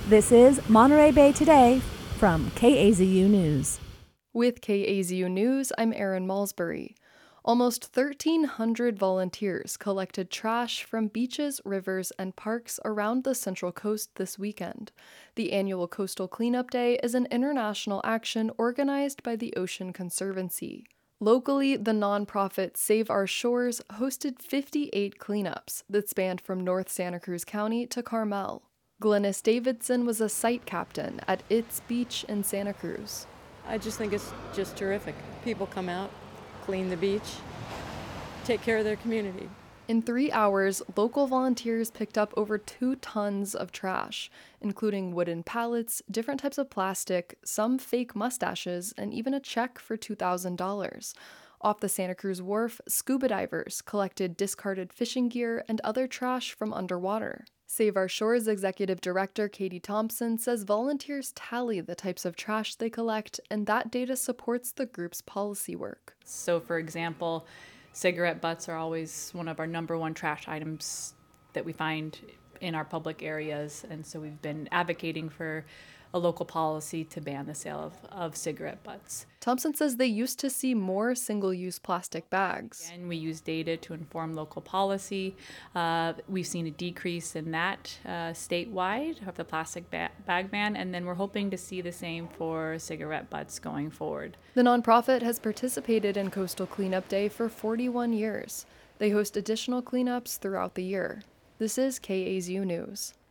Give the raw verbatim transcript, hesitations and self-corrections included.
This is Monterey Bay Today from K A Z U News. With K A Z U News, I'm Erin Malsbury. Almost thirteen hundred volunteers collected trash from beaches, rivers, and parks around the Central Coast this weekend. The annual Coastal Cleanup Day is an international action organized by the Ocean Conservancy. Locally, the nonprofit Save Our Shores hosted fifty-eight cleanups that spanned from North Santa Cruz County to Carmel. Glennis Davidson was a site captain at It's Beach in Santa Cruz. I just think it's just terrific. People come out, clean the beach, take care of their community. In three hours, local volunteers picked up over two tons of trash, including wooden pallets, different types of plastic, some fake mustaches, and even a check for two thousand dollars. Off the Santa Cruz Wharf, scuba divers collected discarded fishing gear and other trash from underwater. Save Our Shores Executive Director Katie Thompson says volunteers tally the types of trash they collect, and that data supports the group's policy work. So, for example, cigarette butts are always one of our number one trash items that we find in our public areas, and so we've been advocating for a local policy to ban the sale of, of cigarette butts. Thompson says they used to see more single-use plastic bags. And we use data to inform local policy. Uh, we've seen a decrease in that uh, statewide of the plastic ba- bag ban, and then we're hoping to see the same for cigarette butts going forward. The nonprofit has participated in Coastal Cleanup Day for forty-one years. They host additional cleanups throughout the year. This is K A Z U News.